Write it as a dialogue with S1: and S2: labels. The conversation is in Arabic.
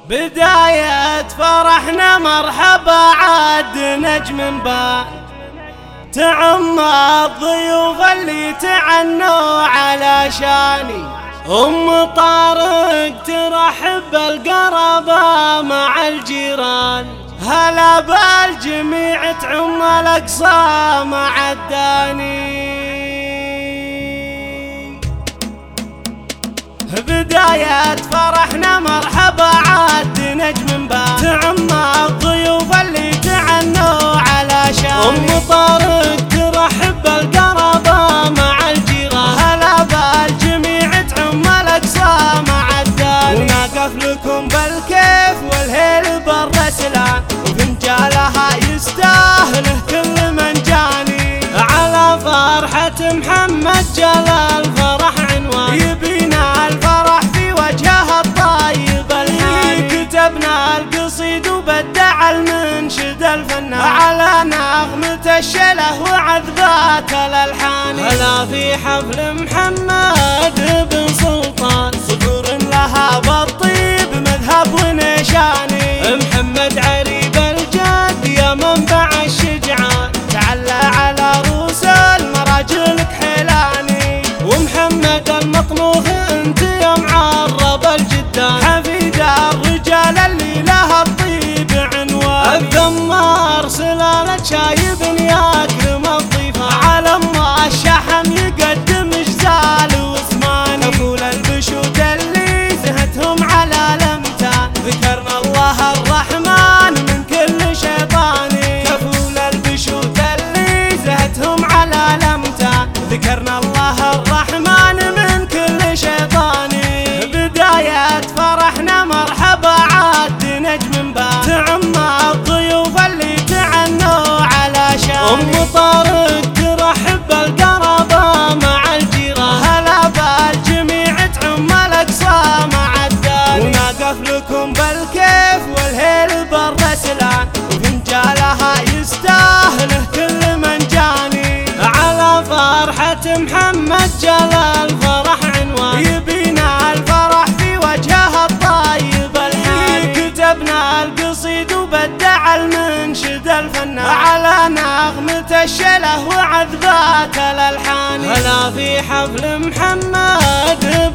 S1: بداية فرحنا مرحبا عاد نجم بان، تعم الضيوف اللي تعنوا على شاني. أم طارق ترحب بالقرابة مع الجيران، هلا بالجميع تعم الأقصى مع الداني. بداية فرحنا مرحبا عاد نجم بان، تعم الضيوف اللي تعنوا على شاني. أم طارق ترحب بالقرابة مع الجيران، هلا بالجميع تعم الأقصى مع الداني. ونقف لكم بالكيف والهيل بالرسلان، وفنجالها يستاهله كل من جاني. على فرحة محمد جلال فرح عنوان، يبينا الفرح في وجهها الطيب الهاني. كتبنا القصيد وبدع المنشد الفنان، على نغمة الشله وعذبات الألحان. هلا في حفل محمد بن سلطان، صقور لها بالطيب مذهب ونشاني. محمد عريب الجد يا منبع الشجعان، تعلى على روس المراجل كحيلاني. ومحمد المطموخ انت يا معرب الجدان، حفيد الرجال اللي لها الطيب عنوان. الذمار سلالة شايب يكرم الضيفان، على ما الشحم يقدم جزال وثمان. فول البشوت اللي زهتهم على الامتان، ذكرنا الله الرحمن من كل شيطاني. فول البشوت اللي زهتهم على الامتان، ذكرنا الله الرحمن من كل شيطاني. بداية فرحنا مرحبا عاد نجم بان، تعم الضيوف اللي تعنوا على شاني. أم طارق ترحب بالقرابة مع الجيران، هلا بالجميع تعم الأقصى مع الداني. ونقف لكم بالكيف والهيل بالرسلان، وفنجالها يستاهله كل من جاني. على فرحة محمد جلال فرح عنوان، يبينا الفرح في وجهها الطيب الهاني. كتبنا القصيد وبدع المنشد الفنان، على نغمة الشله وعذبات الألحان. هلا في حفل محمد